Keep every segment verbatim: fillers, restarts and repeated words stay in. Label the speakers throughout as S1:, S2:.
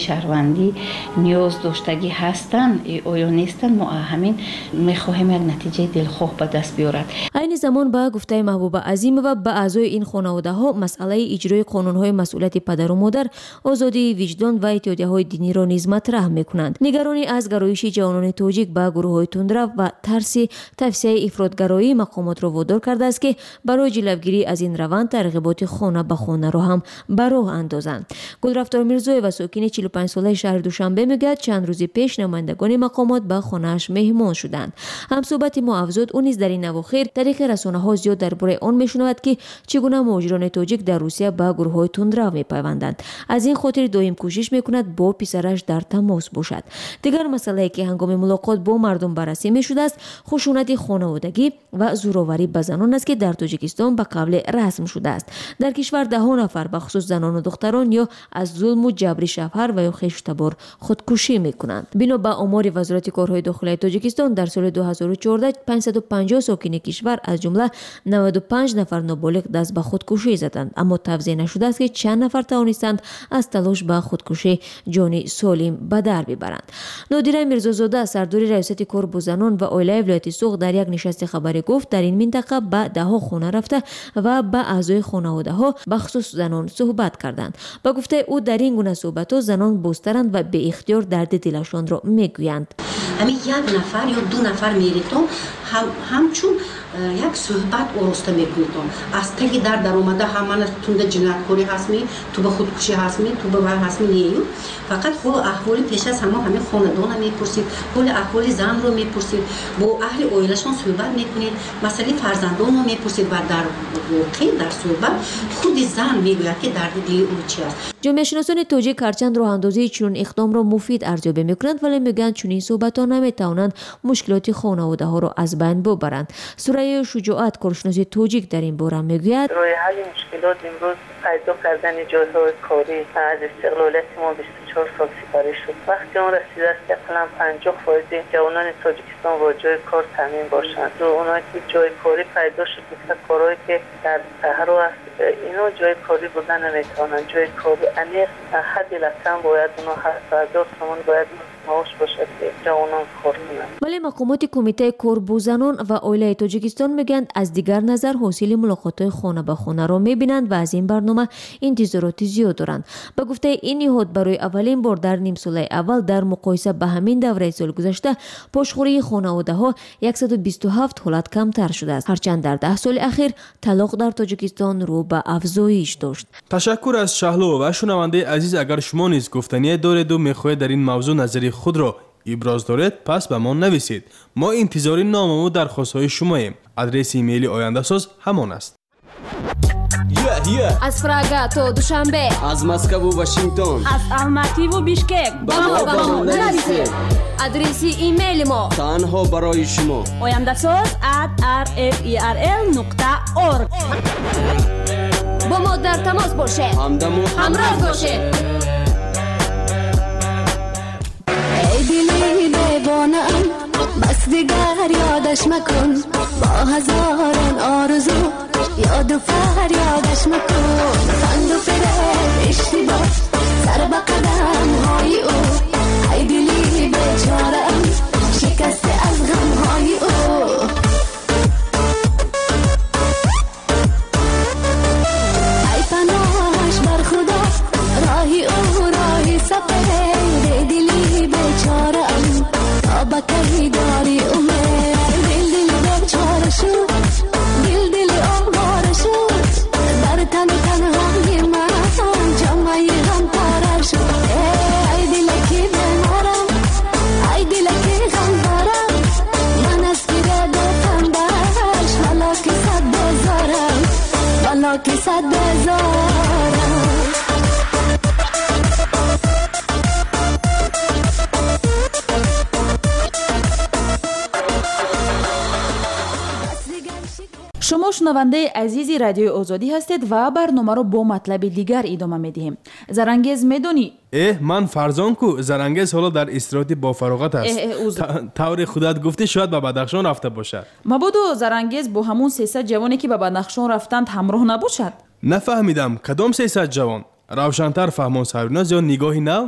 S1: شهروندی نیاز داشتگی هستند آیا نیستند ما همین میخواهیم یک نتیجه دلخواه به دست بیارد.
S2: این زمان با گفته محبوبه عظیم و به اعضای این خانواده ها مسئله اجرای قانون های مسئولیت پدر و مادر، آزادی وجدان و اتحادیه های دینی را نیز مطرح میکنند. نگرانی از گرایش جوانان تاجیک به گروه های تندرو و ترس توسعه افراطگرایی مقامات را وادار کرده است که برای جلوگیری از این روند ترغیبات خانه به خانه را هم به راه اندازند. گلرفتار میرزایی و ساکن چهل و پنج ساله شهر دوشنبه میگوید چند روز پیش نمایندگان مقامات به خانه‌اش مهمان شدند. هم صحبت ما افزود او نیز در این اواخر طریق رسانه‌ها زیاد درباره آن میشنود که چگونه مهاجران تاجیک در روسیه به گروه‌های تندرو میپیوندند. از این خاطر دائم کوشش میکند با پسرش در تماس باشد. دیگر مسئله که هنگام ملاقات با مردم بررسی میشده است خشونت خانوادگی و زورآوری به زنان است که در تاجیکستان به قبل رسم شده است. در کشور ده ها نفر به خصوص زنان و دختران یا از ظلم و جبر شوهر و یا خشتبار خودکشی میکنند. بنا به آمار وزارت کارهای داخلی تاجیکستان در سال دو هزار و چهارده پانصد و پنجاه ساکن کشور از جمله نود و پنج نفر نابالغ دست به خودکشی زدند، اما توضیح نشده است که چند نفر توانستند از تلاش به خودکشی جان سالم به در ببرند. نادره میرزازاده سردار ریاست کار با زنان و عائله ولایت سوق در یک نشست خبری گفت در این منطقه به ده ها خانه رفته و با اعضای خانواده ها به خصوص زنان صحبت کردند. با گفته او در این گونه صحبت ها زنان بسترند و به اختیار درد دلشان را میگویند.
S3: همین یک نفر یا دو نفر میریتون هم همچون یک صحبت آراسته میکنیتون از تگی در در اومده همان تونده جنایتکاری هستمی تو به خودکشی هستمی تو به وای هستمی نیو فقط حال احوال پیش از همه همه خاندان میپرسید، حال احوال زن رو میپرسید، با اهل عائله‌شون صحبت میکنید، مسئله فرزندان رو میپرسید و در واقع در صحبت خود زن میگوید که درد دل او چی است.
S2: جامعه شناسان تاجیک هرچند راه اندازی چنین اقدام را مفید ارزیابی میکنند ولی میگن چنین صحبت‌ها نمیتوانند مشکلات خانواده ها را از بین ببرند. سوره شجاعت کارشناس تاجیک در این باره میگوید
S4: راه حل مشکلات امروز پیدا کردن جای‌های کاری از استقلالت ما بیست و چهار سال سپری شد. وقتی اون رسیده است که اقلا پنجاه درصد جوانان تاجیکستان با جای کار تامین باشند و اونایی که جای کاری پیدا شد مثل کارهایی که در صحرا است اینا جای کاری بودن نمیتوانند. جای کاری عمیق حد لطم باید اونا هفت هزار تومان باید معاش باشد که جوانان کار کنند.
S2: ولی مقامات کمیته کار با زنان و عائله تاجیکستان میگن از دیگر نظر حاصل ملاقات خانه به خانه را میبینند و از این برنامه انتظارات زیاد دارند. به گفته این نهاد برای اولین بار در نیم سال اول در مقایسه به همین دوره سال گذشته پاشخوری خانواده ها صد و بیست و هفت حالت کمتر شده است، هرچند در ده سال اخیر طلاق در تاجیکستان رو به افزایش داشت.
S5: تشکر از شهلو و شنونده عزیز. اگر شما نیز گفتنی دارید و میخواهید در این موضوع نظری خود را ابراز دارید پس به ما نویسید. ما انتظار نامه و درخواست‌های شماییم. آدرس ایمیل آینده ساز همان است.
S6: Yeah, yeah.
S2: از پراگ تا دوشنبه،
S6: از مسکو و واشنگتن،
S7: از الماتی و بیشکک
S6: با ما با ما نویسید.
S2: آدرس ایمیل ما
S6: تنها برای شما
S7: آینده ساز at r f e r l نقطه org.
S2: با ما در تماس باشه،
S6: همدم و
S2: همراه باشه.
S8: ای دلی دیوانم بس دیگر یادش مکن، با هزاران آرزو یاد و فریادش مکن. خند و فریب اشتباه سر به قدم های او، ای دلی بیچارم شکسته از غم های او. ای پناهش بر خدا راهی او راهی سپر، ای دلی بیچارم تا به کی داری امید. دل دل بیچاره شد، دل دل آواره شد، در تن تنهایی من جمعی غم پرر شد. ای دل که بمارم، ای دل که غم دارم، من از پیره داتم برش والا که صد بزارم، والا که صد بزارم.
S7: شما شنونده عزیزی رادیو آزادی هستید و برنامه رو با مطلب دیگر ادامه میدهیم. زرانگیز میدونی؟
S5: اه من فرزان کو زرانگیز حالا در استراحت با فراغت است. طور خودت گفتی شاید به بدخشان رفته باشد.
S7: مبادا زرانگیز با همون سیصد جوانی که به بدخشان رفتند همراه نباشد؟
S5: نفهمیدم کدام سیصد جوان؟ روشن‌تر فهمان سریناز یا نگاهی نو؟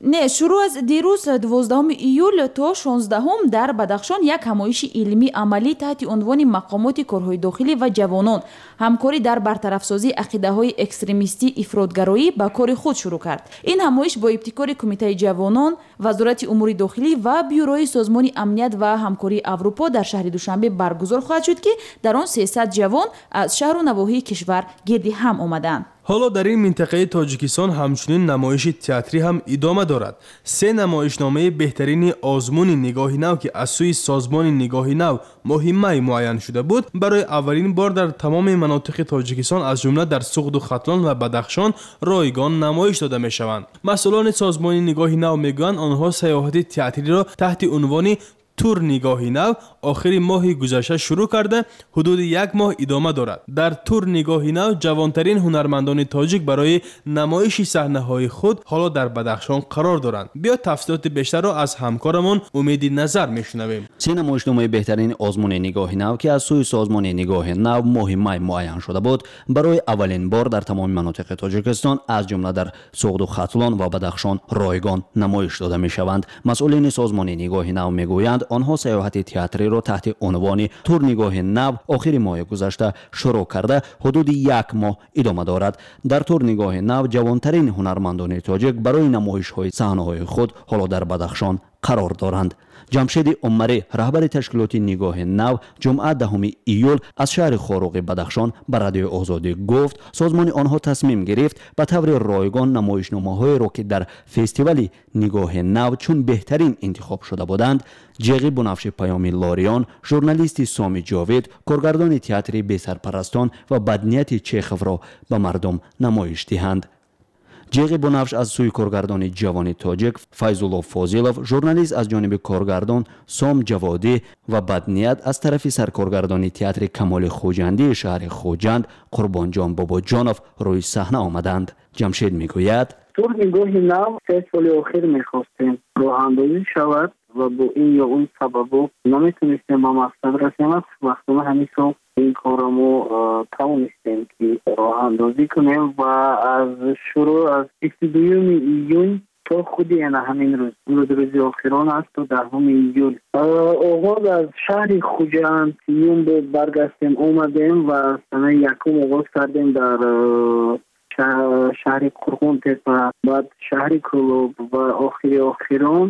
S7: не шурӯъ аз дирӯз дувоздаҳуми июл то шонздаҳум дар Бадахшон як ҳамоиши илмӣ амалӣ таҳти унвони мақомоти корҳои дохилӣ ва ҷавонон ҳамкорӣ дар бартарафсозии ақидаҳои экстремистӣ ифротгароӣ ба кори худ шурӯъ кард. ин ҳамоиш бо ибтикори Кумитаи ҷавонон, Вазорати умури дохилӣ ва Бюрои созмони амният ва ҳамкории Аврупо дар шаҳри Душанбе баргузор хоҳад шуд ки дар он сесад ҷавон аз шаҳру навоҳии кишвар гирди ҳам омаданд.
S5: ҳоло дар ин минтақаи Тоҷикистон ҳамчунин намоиши театрӣ ҳам идома дорад. се намоишномаи беҳтарини озмуни нигоҳи нав ки аз сӯи созмони нигоҳи нав моҳи май муайян шуда буд, барои аввалин бор дар тамоми манотиқи Тоҷикистон аз ҷумла дар Суғду Хатлон ва Бадахшон ройгон намоиш дода мешаванд. масъулони созмони нигоҳи нав мегӯянд онҳо сайёҳати театриро таҳти унвони тур нигоҳи нав охири моҳи гузашта шурӯъ карда ҳудуди як моҳ идома дорад. дар тур нигоҳи нав ҷавонтарин ҳунармандони тоҷик барои намоиши саҳнаҳои худ ҳоло дар Бадахшон қарор доранд. биё тафсилоти бештарро аз ҳамкорамон Умеди Назар мешунавем.
S9: се намоишномаи беҳтарини озмуни нигоҳи нав ки аз сӯи созмони нигоҳи нав моҳи май муайян шуда буд, барои аввалин бор дар тамоми манотиқи Тоҷикистон аз ҷумла дар Суғду Хатлон ва Бадахшон ройгон намоиш дода мешаванд. масъулини созмони нигоҳи нав мегӯянд онҳо сайёҳати театриро таҳти унвони тур нигоҳи нав охири моҳи гузашта шурӯъ карда ҳудуди як моҳ идома дорад. дар тур нигоҳи нав ҷавонтарин ҳунармандони тоҷик барои намоишҳои саҳнаҳои худ ҳоло дар Бадахшон қарор доранд. ҷамшеди Умарӣ, раҳбари ташкилоти нигоҳи нав, ҷумъа даҳуми июл аз шаҳри Хоруғи Бадахшон ба Радиои Озодӣ гуфт, созмони онҳо тасмим гирифт ба таври ройгон намоишномаҳоеро ки дар фестивали нигоҳи нав чун беҳтарин интихоб шуда буданд, Ҷеғи Бунафши Паёми Лориён, журналисти Соми Ҷовид, коргардони театри Бесарпарастон ва Баднияти Чеховро ба мардум намоиш диҳанд. ҷеғи Бунафш аз сӯи коргардони ҷавони тоҷик Файзулло Фозилов, журналист аз ҷониби коргардон Сом Ҷаводӣ ва Бадният аз тарафи саркоргардони театри Камоли Хуҷандии шаҳри Хуҷанд Қурбонҷон Бобоҷонов рӯи саҳна омаданд. Ҷамшед мегӯяд:
S10: тур нигоҳи нав се соли охир мехостем роҳандозӣ шавад ва бо ин ё он сабабо наметонистем ба мақсад расем. вақтона ҳамин сол ин корамо тавонистем ки роҳандозӣ кунем ва аз шурӯъ аз бистудуюми июн то худи яна ҳамин рӯз рӯз рӯзи охирон аст то даҳуми июл оғоз аз шаҳри Хуҷанд юмбо баргастем омадем ва санаи якум оғоз кардем дар шаҳри Қурғонтепа, баъд шаҳри Кӯлоб ва охири охирон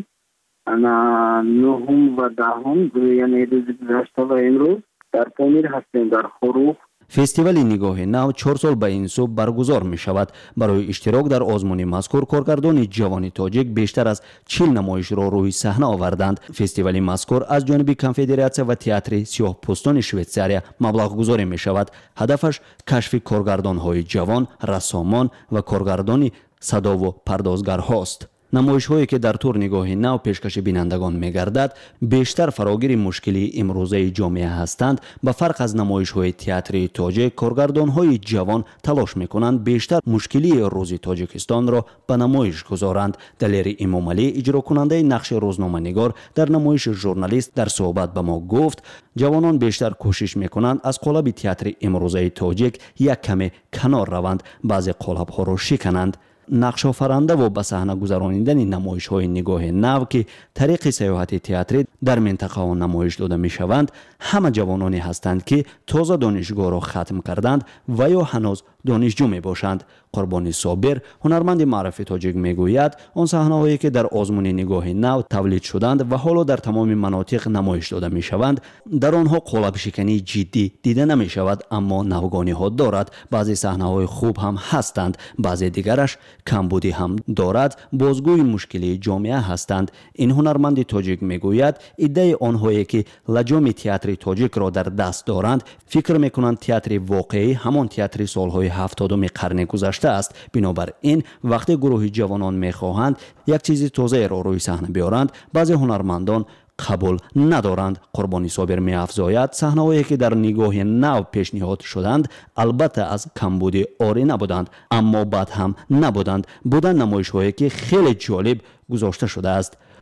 S10: нӯҳум ва даҳум, яъне рӯзи гузашта ва имрӯз дар Помир ҳастем дар Хоруғ.
S9: фестивали нигоҳи нав чор сол ба ин суб баргузор мешавад. барои иштирок дар озмуни мазкур коргардони ҷавони тоҷик бештар аз чил намоишро рӯи саҳна оварданд. фестивали мазкур аз ҷониби Конфедератсия ва театри сиёҳпӯстони Швейтсария маблағгузорӣ мешавад. ҳадафаш кашфи коргардонҳои ҷавон, рассомон ва коргардони садову пардозгарҳост. намоишҳое ки дар тур нигоҳи нав пешкаши бинандагон мегардад бештар фарогири мушкилии имрӯзаи ҷомеа ҳастанд. ба фарқ аз намоишҳои театрии тоҷик, коргардонҳои ҷавон талош мекунанд бештар мушкилии рӯзи Тоҷикистонро ба намоиш гузоранд. Далери Имомалӣ, иҷрокунандаи нақши рӯзноманигор дар намоиши журналист, дар суҳбат ба мо гуфт, ҷавонон бештар кӯшиш мекунанд аз қолаби театри имрӯзаи тоҷик як каме канор раванд, баъзе қолабҳоро шикананд. нақшофарандаву ба саҳна гузаронидани намоишҳои нигоҳи нав ки тариқи сайёҳати театрӣ дар минтақаҳо намоиш дода мешаванд, ҳама ҷавононе ҳастанд ки тоза донишгоҳро хатм карданд ва ё ҳанӯз донишҷӯ мебошанд. Қурбони Собир, ҳунарманди маъруфи тоҷик мегӯяд, он саҳнаҳое ки дар озмуни нигоҳи нав тавлид шуданд ва ҳоло дар тамоми манотиқ намоиш дода мешаванд, дар онҳо қолабшикании ҷиддӣ дида намешавад, аммо навгониҳо дорад. баъзе саҳнаҳои хуб ҳам ҳастанд, баъзе дигараш камбудӣ ҳам дорад, бозгӯи мушкилии ҷомеа ҳастанд. ин ҳунарманди тоҷик мегӯяд, иддаи онҳое ки лаҷоми театри тоҷикро дар даст доранд, фикр мекунанд театри воқеӣ ҳамон театри солҳои ҳафтодуми қарни гузашта аст. бинобар ин вақте гурӯҳи ҷавонон мехоҳанд як чизи тозаеро рӯи саҳна биёранд, баъзе ҳунармандон қабул надоранд. Қурбони Собир меафзояд, саҳнаҳое ки дар нигоҳи нав пешниҳод шуданд албатта аз камбудӣ орӣ набуданд, аммо бад ҳам набуданд. буданд намоишҳое ки хеле ҷолиб гузошта шудааст.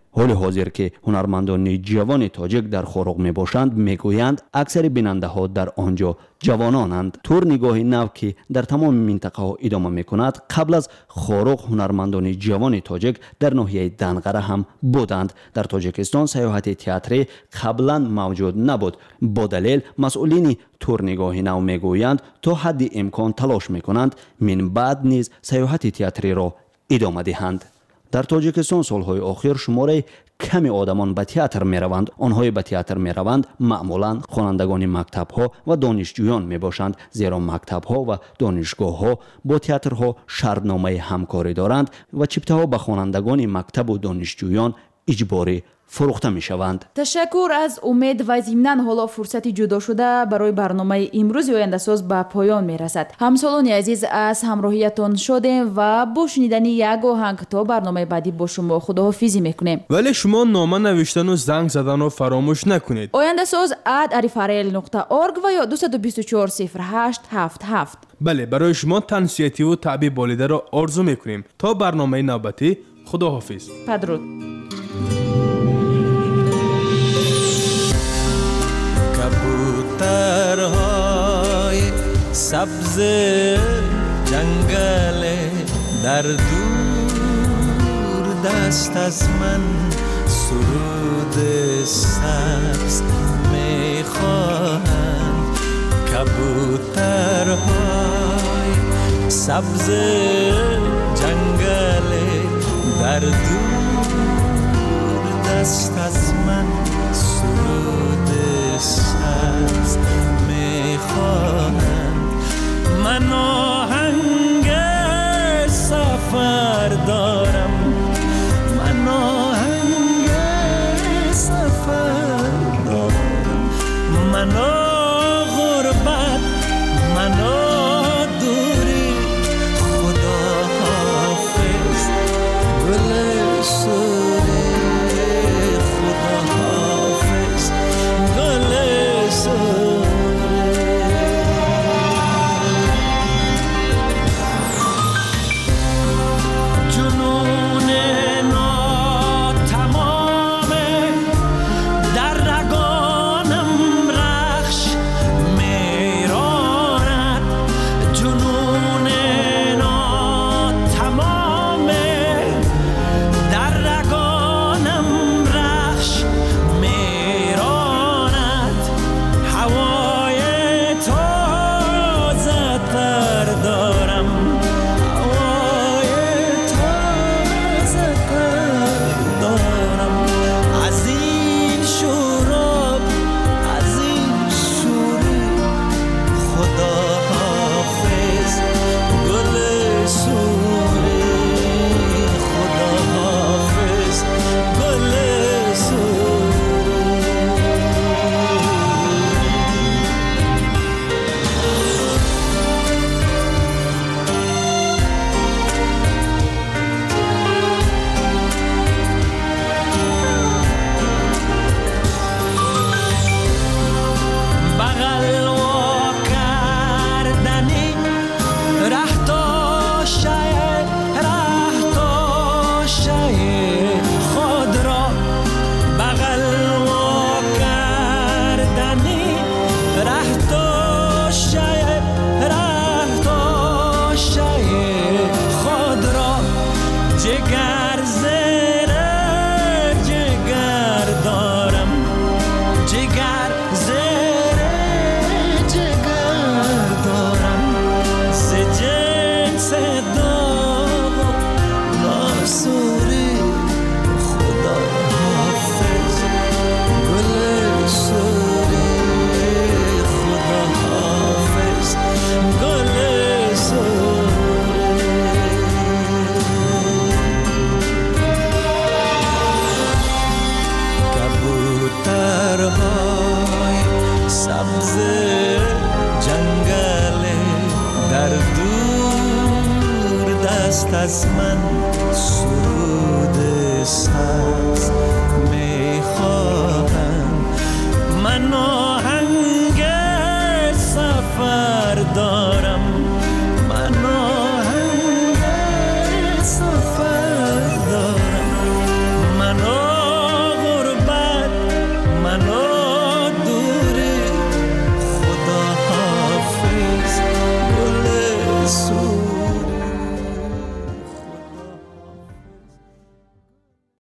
S9: حال حاضر که هنرمندان جوان تاجیک در خوروغ می باشند میگویند اکثر بیننده ها در آنجا جوانانند. طور نگاه نو که در تمام منطقه ها ادامه می کند، قبل از خوروغ هنرمندان جوان تاجیک در ناحیه دنقره هم بودند. در تاجیکستان سیاحت تئاتری قبلا موجود نبود. با دلیل مسئولین طور نگاه نو میگویند تا حد امکان تلاش می کنند من بعد نیز سیاحت تئاتری را ادامه دهند. در تاجیکستان سالهای آخر شماره کمی آدمان به تئاتر می روند. آنهای به تئاتر می روند معمولا خوانندگان مکتب ها و دانشجویان می باشند، زیرا مکتب ها و دانشگاه ها با تئاترها شرطنامه همکاری دارند و چپته ها به خوانندگان مکتب و دانشجویان اجباری فروخته می شوند.
S7: تشکر از امید و ضمناً حالا فرصتی جدا شده برای برنامه امروز آینده ساز به پایان می رسد. همسالان عزیز از همراهیتان شدیم و با شنیدن یک آهنگ تا برنامه بعدی با شما خداحافظی میکنیم.
S5: ولی شما نامه نوشتن و زنگ زدن رو فراموش نکنید.
S7: آینده ساز ات اریفرل نقطه ارگ و یا دو دو چهار صفر هشت هفت هفت.
S5: بله، برای شما تنسیتی و تعبیه بالیده را آرزو میکنیم. تا برنامه نوبتی، خداحافظ.
S7: بدرود.
S11: کبوترهای سبز جنگل در دور دست از من سرود سبز میخواهند. کبوترهای سبز جنگل در دور دست از من سرود سبز میخواهند. من آهنگ سفر دارم، من آهنگ سفر دارم، من غربت، من دوری. خدا حافظ گل سوری، خدا حافظ گل از من